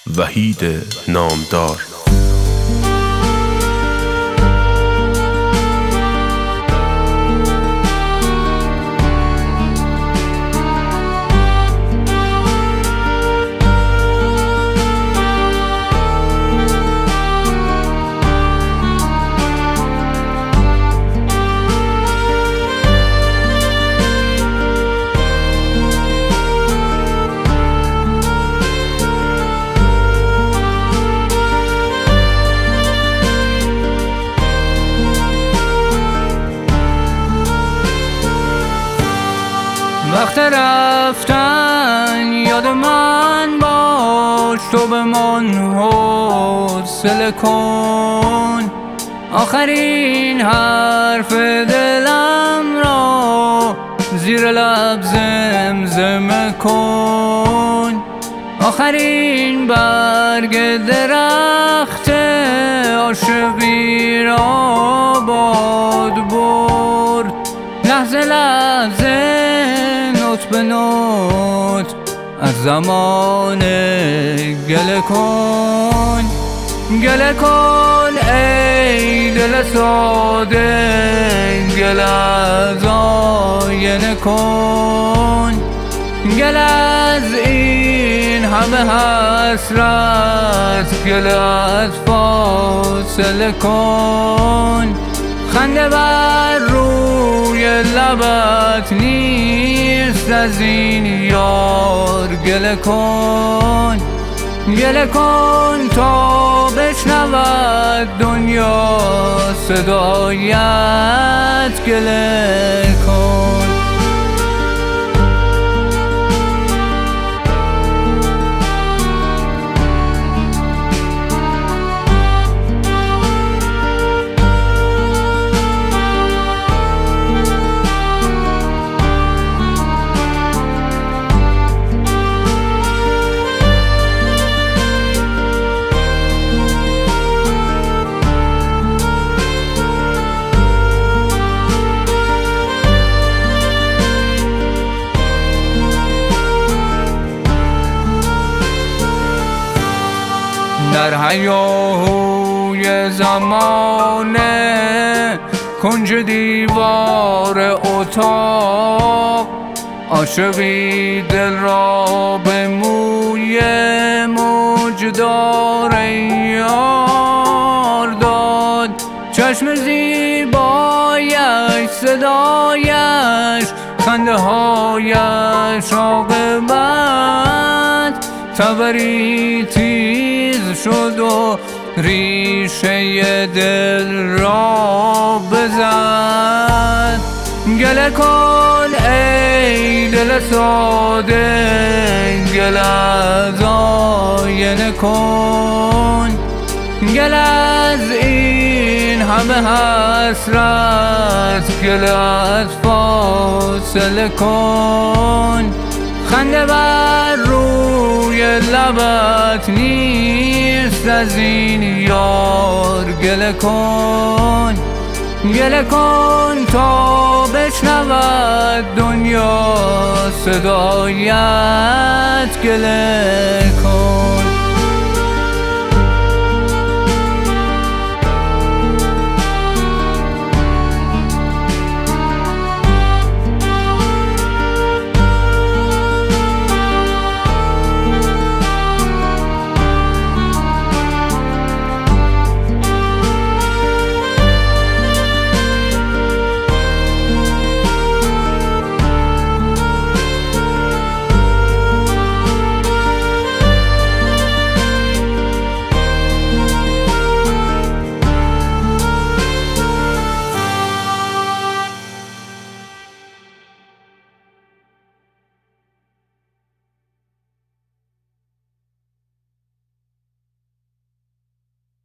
وحید نامدار. وقت رفتن یاد من باش، تو بمان حوصله کن. آخرین حرف دلم را زیر لب زمزمه کن. آخرین برگ درخت عاشقی را باد برد. لحظه لحظه نوت به نوت از زمان گله کن. گله کن ای دل ساده، گله از آینه کن. گله از این همه حسرت، گله از فاصله کن. خنده بر روی لبت نیست از این یار، گله کن. گله کن تا بشنود دنیا صدایت، گله کن. در هیاهوی زمانه کنج دیوار اتاق، عاشقی دل را به موی موجدار یار داد. چشم زیبایش، صدایش، خنده هایش، عاقبت تبری تیز شد و ریشه دل را بزد. گله کن ای دل ساده، گله از آینه کن. گله از این همه حسرت، گله از فاصله کن. خنده بر روی لبت نیست از این یار، گله کن. گله کن تا بشنود دنیا صدایت، گله